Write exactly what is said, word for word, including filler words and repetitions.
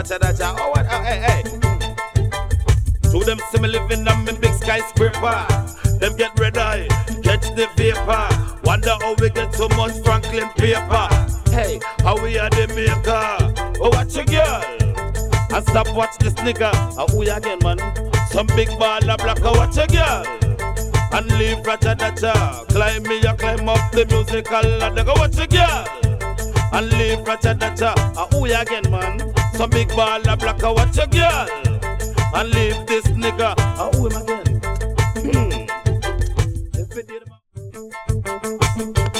Ratchet, Ratchet. Oh, what? Oh, hey, hey. To them see me living on me big skyscraper. Them get red eye, catch the vapor. Wonder how we get so much Franklin paper. Hey, how we are the maker? Oh, watch your girl. And stop watch this nigga. How we again, man? Some big baller black. Oh, watch your girl. And leave Ratchet, Ratchet. Climb me, you climb up the musical ladder. Go watch your girl. And leave Ratchet, Ratchet. How we again, man? Some big baller black. Oh, watch your girl. And leave this nigga. How we again? Hmm. If it did